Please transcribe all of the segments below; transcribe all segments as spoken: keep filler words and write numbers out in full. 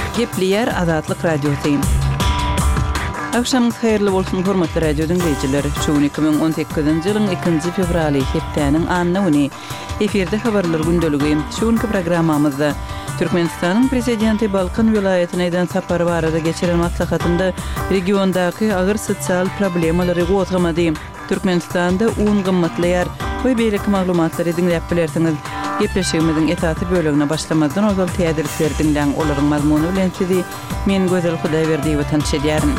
Gepliyer Azatlyk Radiosyň. Akşamyňyz haýyrly bolsun hormatly radio dinleýijiler. Şu iki bin on sekizinji ýylyň ikinji fevraly hepdeniň anyny eferde habarlar gündöligi. Şuňky programmamyzda Türkmenistanyň prezidenti Balkan vilayatyna sapar barada geçiren maslahatynda regiondaky agyr sosial problemalary gozgamady. Türkmenistanda un gymmatlyar we beýleki maglumatlary dinläp bilersiňiz. Gepleşigimiziň etaty bölügine başlamadan ozal tädirlikleri dinläň olaryň mazmuny bilen sizi men Gözel Hudaýberdi we tanış edýärin.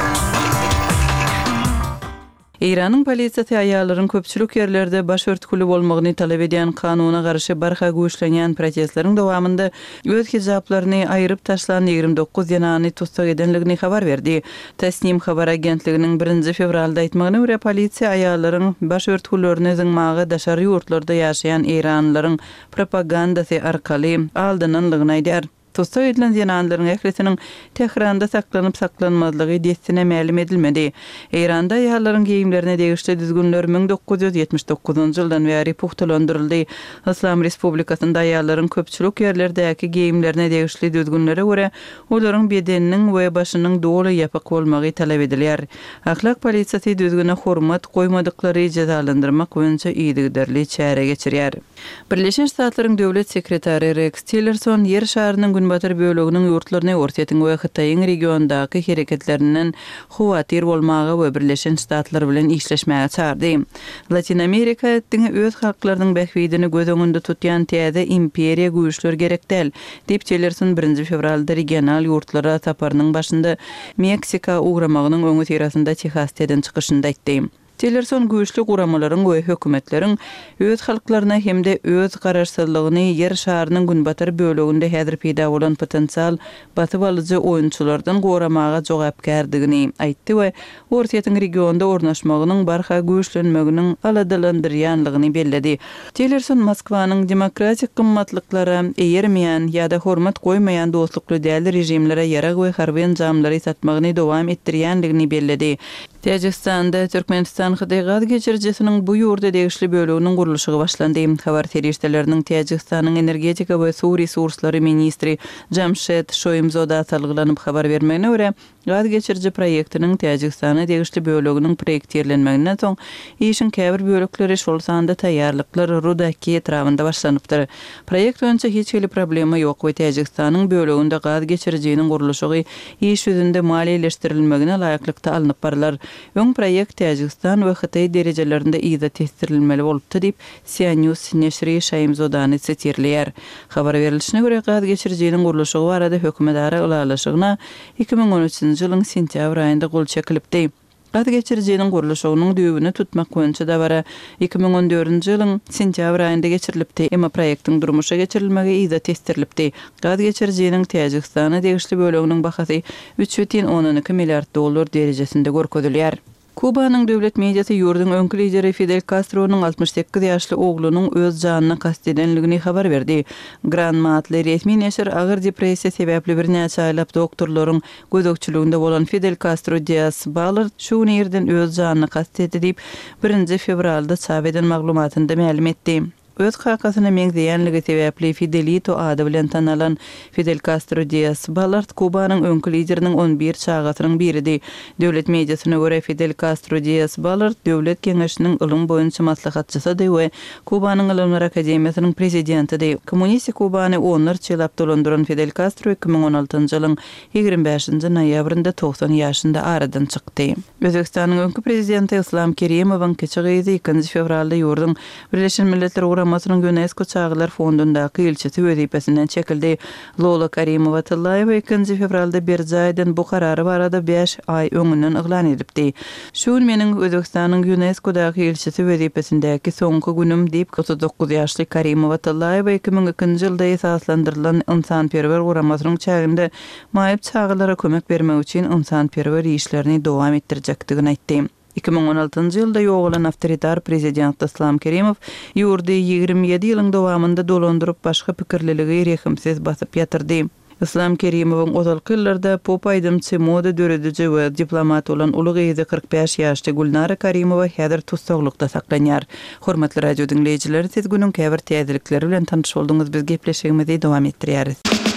İran'ın polisiýasy aýallaryň köpçülik ýerlerde baş örtükli bolmagyny talap edýän kanuna garşy barha güýçlenýän protestleriň dowamında öz hijaplaryny aýryp taşlan ýigrimde dokuz ýanany tutsak edenligini habar berdi. Tasnim habar agentliginiň birinji fevralda aýtmagyna görä polisiýa aýallaryň baş örtüklerini zyňmagy daşary ýurtlarda ýaşaýan İranlylaryň propagandasy arkaly aldynanlygyny aýdýar. Tutsak edilen ýananlaryň ählisiniň Tehranda saklanyp saklanmazlygy destine ma'lum edilmedi. İranda aýallaryň giyimlerine degişli düzgünler bin dokuz ýüz ýetmiş dokuzunjy ýyldan bäri puhtalandyryldy. Islam Respublikasynda aýallaryň köpçülik ýerlerdäki giyimlerine degişli düzgünlere görä olaryň bedeniniň we başynyň doly ýapyk bolmagy talap edilýär. Ahlak polisiýasy düzgüne hormat goýmadyklary jazalandyrmak boýunça ýygyderli çäre geçirýär. Birleşen Ştatlaryň döwlet sekretary Rex Tillerson ýer şarynyň Günbatar bölüginiň ýurtlaryny ortaýan we Hytaýyň regiondaky hereketlerinden huwatir bolmagy we Birleşen Ştatlar bilen işleşmäge çağırdy. Latin Amerika diňe öz halklarynyň bähwidini göz öňünde tutýan täze imperiýa güýçleri gerekdel. Diýip Tillerson birinji fevralda regional ýurtlara saparynyň başynda Meksika ugramagynyň öňü terasynda Texas'dan çykyşynda aýtdy. Tillerson güýçli guramalaryň we hökümetleriň öz halklaryna hemde öz garaşsyzlygyny ýer şarynyň günbatar böleginde häzir peýda bolan potensial batyp alyjy oýunçylardan goramaga jogapkärdigini aýtdy we ortaýan regionda ornaşmagynyň barha güýçlenmeginiň aladalandyrýanlygyny belledi. Tillerson Moskwanyň demokratik gymmatlyklary eýermeýän ýa-da hormat goýmaýan dostlukly däl rejimlere ýarag we harby enjamlary satmagyny dowam etdirýänligini belledi. Täjikistanda Türkmenistan Hydaýgat geçirjesiniň bu ýurda degişli bölüginiň gurulşy başlandy. Habar terişdeleriniň Täjikistanyň energetika we suw resurslary ministri Jamshed Shoimzoda salgylanyp habar bermegine görä, gaz geçirje proýektiniň Täjikistana degişli bölüginiň proýektirlenmeginden soň işin käbir bölükleri şol sanda taýýarlyklar Rudaki etrafynda başlanypdyr. Proýekt boýunça hiç hili problema ýok we Täjikistanyň bölüginde gaz geçirjeniň gurulşy iş ýüzünde maliýeleştirilmegine laýyklykda alınıp barlar. Öň proýekt Täjikistan we Hytaý derejelerinde ýa-da testirlenmeli bolupdy diýip C N N neşri Şaýymzodany setirleýär. Habar berilişine görä gaz geçirjeniň gurulşy barada hökümetara ulalaşygyna iki bin on üçinji ýylyň sentýabr aýynda gol çekilipdi. Gaz geçirjeniň gurulşynyň düýbüni tutmak boýunça da bara iki bin on dördünji ýylyň sentýabr aýynda geçirilipdi. Emma proýektiň durmuşa geçirilmegi ýa-da testirlipdi. Gaz geçirjeniň Täjikistana degişli bölüginiň bahasy üç бүтүн onuň iki milliard dollar derejesinde görkezilýär. Kubanyň döwlet mediasy ýurdun öňkü lideri Fidel Castro'nun altmış sekiz ýaşly oglunyň öz janyna kast edenligini habar berdi. Granma adly resmi neşir agyr depressiýa sebäpli bir näçe aýlap doktorlaryň gözükçülüginde bolan Fidel Castro Diaz Balart şu ýerden öz janyna kast etdi diýip birinji fevralda çap eden maglumatynda ma'lum etdi. Öz hakasyna meňzeýänligi sebäpli Fidelito ady bilen tanalan Fidel Castro Diaz Balart Kubanyň öňkü lideriniň on bir çagatynyň biridi. Döwlet mediasyna görä Fidel Castro Diaz Balart döwlet keňeşiniň ylym boýunça maslahatçysy we Kubanyň Ilymlar Akademiýasynyň prezidenti. Kommunistik Kubany onlarça ýyl dolandyran Fidel Castro iki bin on altynjy ýylyň ýigirmi beşinji noýabrynda toksan ýaşynda aradan çykdy. Özbekistanyň öňkü prezidenti Islam Kerimowyň keçigi ikinji fevralda ýurdun Birleşen Milletler Masrın UNESCO Çağlar Fondundaky ilçesi wezipesinden çekildi. Lola Karimowa Tallaýewa ikinji fevralda berjaýdan bu karary barada beş ay öňünden yglan edipdi. Şu meniň Özbekistanyň UNESCO'daky ilçesi wezipesindäki soňky günüm diýip otuz dokuz ýaşly Karimowa Tallaýewa iki bin ikinji ýylda esaslandyrylan insanperwer guramasynyň çäginde maýyp çağlara kömek bermek üçin insanperwer işlerini dowam etdirjekdigini aýtdy. iki bin on altynjy ýylda ýoğulan awtoritar prezident Islam Kerimow ýurdy ýigirmi ýedi ýylyň dowamında dolandyryp başga pikirliligi rehimsiz basyp ýatyrdy. Islam Kerimowyň ozalky ýyllarda pop aýdymçy, moda dörediji we diplomat bolan uly gyzy kırk beş ýaşly Gulnara Karimowa häzir tutsaglykda saklanýar. Hormatly radio dinleýijiler, siz günüň käbir täzelikleri bilen tanyş boldyňyz. Biz gepleşigimizi dowam etdirýäris.